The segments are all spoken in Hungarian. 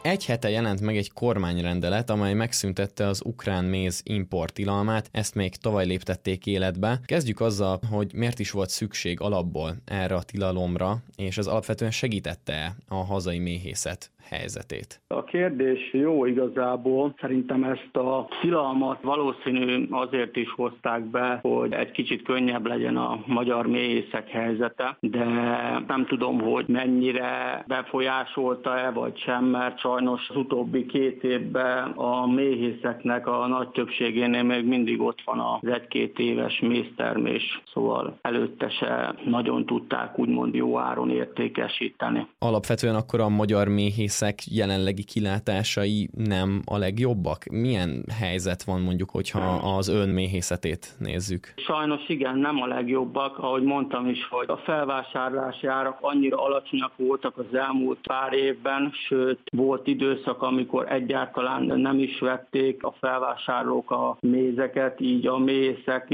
Egy hete jelent meg egy kormányrendelet, amely megszüntette az ukrán méz import tilalmát, ezt még tavaly léptették életbe. Kezdjük azzal, hogy miért is volt szükség alapból erre a tilalomra, és ez alapvetően segítette a hazai méhészet helyzetét. A kérdés jó igazából. Szerintem ezt a tilalmat valószínű azért is hozták be, hogy egy kicsit könnyebb legyen a magyar méhészek helyzete, de nem tudom, hogy mennyire befolyásolta-e vagy sem, mert sajnos az utóbbi 2 évben a méhészeknek a nagy többségénél még mindig ott van az 1-2 éves méztermés, szóval előtte se nagyon tudták úgymond jó áron értékesíteni. Alapvetően akkor a magyar méhészek jelenlegi kilátásai nem a legjobbak? Milyen helyzet van mondjuk, hogyha az ön méhészetét nézzük? Sajnos igen, nem a legjobbak. Ahogy mondtam is, hogy a felvásárlási árak annyira alacsonyak voltak az elmúlt pár évben, sőt volt időszak, amikor egyáltalán nem is vették a felvásárlók a mézeket, így a méhészek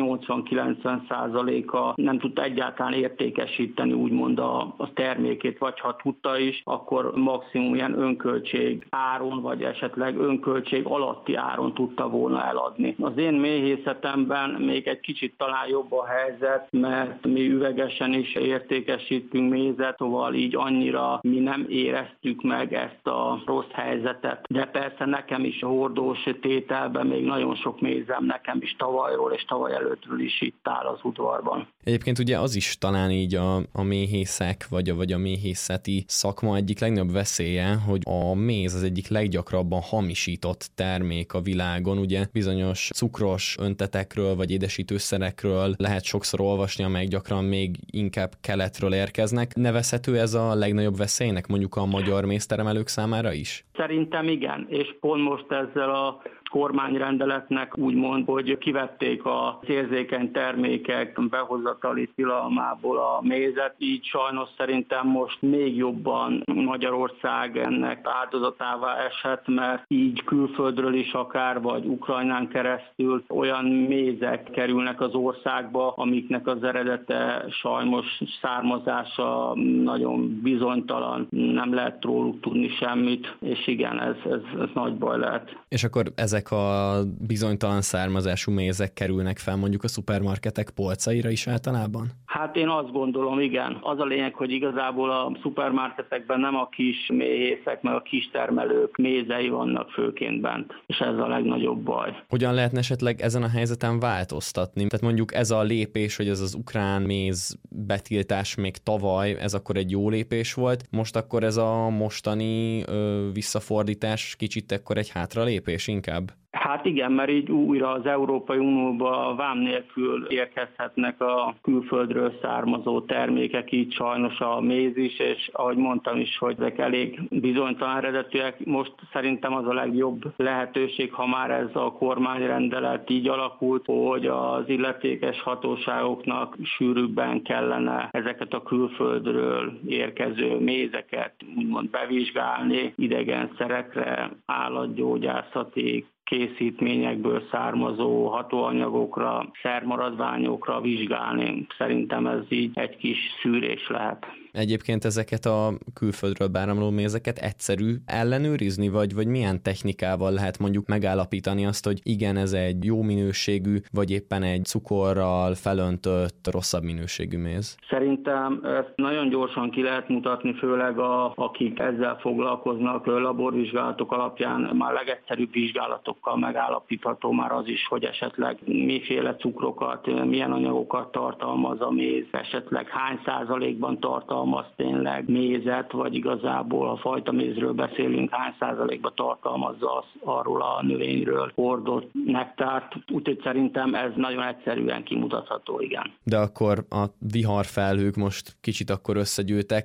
80-90%-a nem tudta egyáltalán értékesíteni úgymond a termékét, vagy ha tudta is, akkor maximum ilyen önköltség áron, vagy esetleg önköltség alatti áron tudta volna eladni. Az én méhészetemben még egy kicsit talán jobb a helyzet, mert mi üvegesen is értékesítünk mézet, szóval így annyira mi nem éreztük meg ezt a rossz helyzetet. De persze nekem is a hordós tételben még nagyon sok mézem nekem is tavalyról és tavaly előttről is itt áll az udvarban. Egyébként ugye az is talán így a méhészek, vagy a méhészeti szakma egyik legnagyobb veszélye, hogy a méz az egyik leggyakrabban hamisított termék a világon. Ugye bizonyos cukros öntetekről vagy édesítőszerekről lehet sokszor olvasni, amelyek gyakran még inkább keletről érkeznek. Nevezhető ez a legnagyobb veszélynek mondjuk a magyar méztermelők számára is? Szerintem igen, és pont most ezzel a kormányrendeletnek úgymond, hogy kivették az érzékeny termékek behozatali tilalmából a mézet, így sajnos szerintem most még jobban Magyarország ennek áldozatává esett, mert így külföldről is akár, vagy Ukrajnán keresztül olyan mézek kerülnek az országba, amiknek az eredete sajnos származása nagyon bizonytalan, nem lehet róluk tudni semmit, és igen, ez nagy baj lehet. És akkor ezek a bizonytalan származású mézek kerülnek fel mondjuk a szupermarketek polcaira is általában? Hát én azt gondolom, igen. Az a lényeg, hogy igazából a szupermarketekben nem a kis méhészek, meg a kis termelők mézei vannak főként bent, és ez a legnagyobb baj. Hogyan lehetne esetleg ezen a helyzeten változtatni? Tehát mondjuk ez a lépés, hogy ez az ukrán méz betiltás még tavaly, ez akkor egy jó lépés volt, most akkor ez a mostani visszafordítás kicsit akkor egy hátralépés inkább? Hát igen, mert így újra az Európai Unióba vám nélkül érkezhetnek a külföldről származó termékek, így sajnos a méz is, és ahogy mondtam is, hogy ezek elég bizonytalan eredetűek. Most szerintem az a legjobb lehetőség, ha már ez a kormányrendelet így alakult, hogy az illetékes hatóságoknak sűrűbben kellene ezeket a külföldről érkező mézeket úgymond bevizsgálni, idegen szerekre, állatgyógyászati készítményekből származó hatóanyagokra, szermaradványokra vizsgálni. Szerintem ez így egy kis szűrés lehet. Egyébként ezeket a külföldről beáramló mézeket egyszerű ellenőrizni, vagy milyen technikával lehet mondjuk megállapítani azt, hogy igen, ez egy jó minőségű, vagy éppen egy cukorral felöntött, rosszabb minőségű méz? Szerintem ezt nagyon gyorsan ki lehet mutatni, főleg akik ezzel foglalkoznak, laborvizsgálatok alapján már legegyszerűbb vizsgálatokkal megállapítható már az is, hogy esetleg miféle cukrokat, milyen anyagokat tartalmaz a méz, esetleg hány százalékban tartalmaz tényleg mézet, vagy igazából a fajta mézről beszélünk, hány százalékban tartalmazza arról a növényről hordott nektárt. Úgyhogy szerintem ez nagyon egyszerűen kimutatható, igen. De akkor a viharfelhők most kicsit akkor összegyűltek.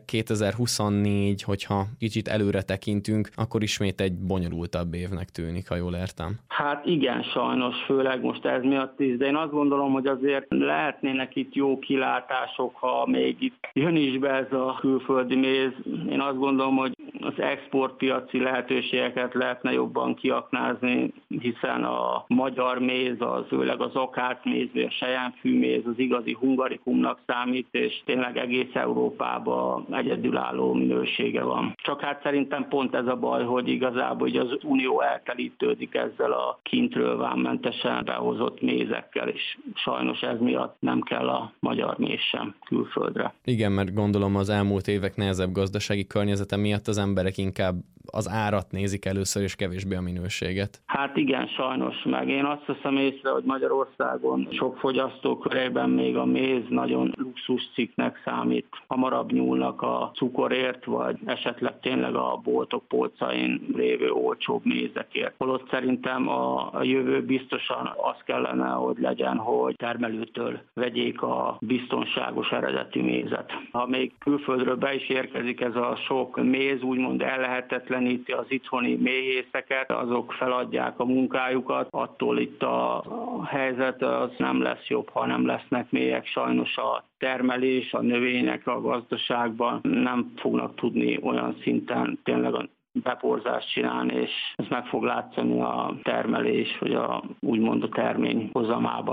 2024, hogyha kicsit előre tekintünk, akkor ismét egy bonyolultabb évnek tűnik, ha jól értem. Hát igen, sajnos, főleg most ez miatt is, de én azt gondolom, hogy azért lehetnének itt jó kilátások, ha még itt jön is be ez a külföldi méz. Én azt gondolom, hogy az exportpiaci lehetőségeket lehetne jobban kiaknázni, hiszen a magyar méz, főleg az akácméz, vagy a selyemfűméz az igazi hungarikumnak számít, és tényleg egész Európában egyedülálló minősége van. Csak hát szerintem pont ez a baj, hogy igazából hogy az Unió eltelítődik ezzel a kintről vámmentesen behozott mézekkel, és sajnos ez miatt nem kell a magyar méz sem külföldre. Igen, mert gondolom az elmúlt évek nehezebb gazdasági környezete miatt az emberek inkább az árat nézik először, és kevésbé a minőséget. Hát igen, sajnos, meg én azt veszem észre, hogy Magyarországon sok fogyasztó körében még a méz nagyon luxus cikknek számít. Hamarabb nyúlnak a cukorért, vagy esetleg tényleg a boltok polcain lévő olcsóbb mézekért. Holott szerintem a jövő biztosan az kellene, hogy legyen, hogy termelőtől vegyék a biztonságos eredetű mézet. Ha még külföldről be is érkezik ez a sok méz, úgymond ellehetetleníti az itthoni méhészeket, azok feladják a munkájukat, attól itt a helyzet az nem lesz jobb, ha nem lesznek mélyek. Sajnos a termelés, a növények a gazdaságban nem fognak tudni olyan szinten tényleg a beporzást csinálni, és ez meg fog látszani a termelés, vagy úgymond a termény hozamában.